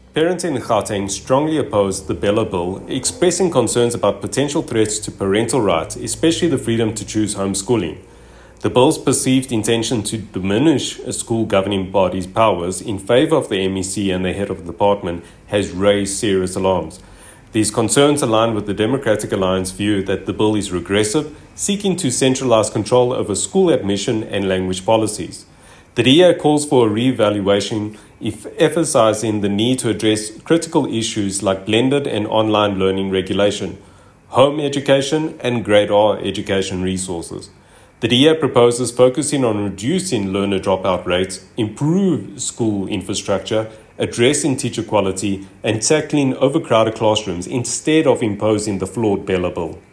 Parents in Gauteng strongly opposed the Bella Bill, expressing concerns about potential threats to parental rights, especially the freedom to choose homeschooling. The bill's perceived intention to diminish a school governing body's powers in favor of the MEC and the head of the department has raised serious alarms. These concerns align with the Democratic Alliance view that the bill is regressive, seeking to centralize control over school admission and language policies. The DA calls for a re-evaluation, emphasizing the need to address critical issues like blended and online learning regulation, home education, and grade R education resources. The DA proposes focusing on reducing learner dropout rates, improve school infrastructure, addressing teacher quality, and tackling overcrowded classrooms instead of imposing the flawed Bella Bill.